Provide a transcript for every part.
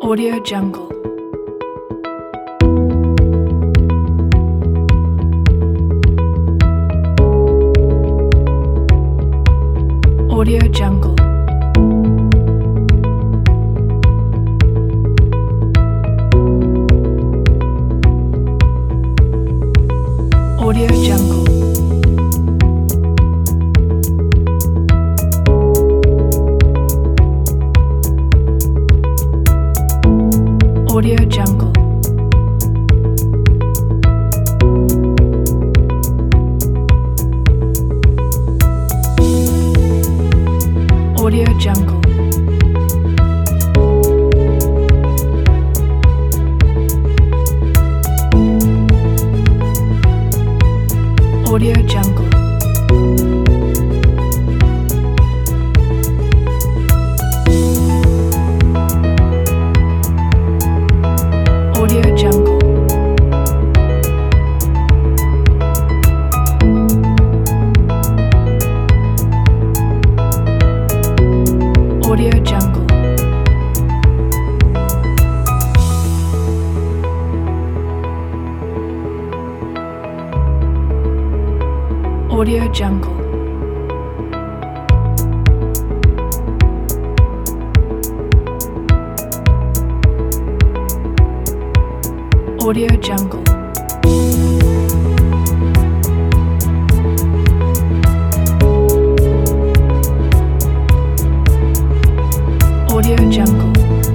Audio Jungle. Audio Jungle. Audio Jungle. Audio Jungle. Audio Jungle. Audio Jungle. Audio Jungle. Audio Jungle. Audio Jungle. Audio Jungle. Audio Jungle.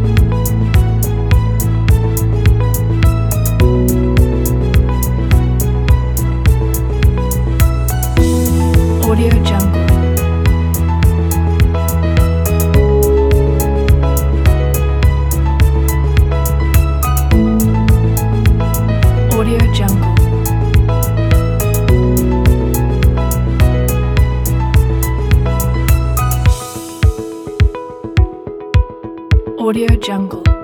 Audio Jungle. Audio Jungle. Audio Jungle.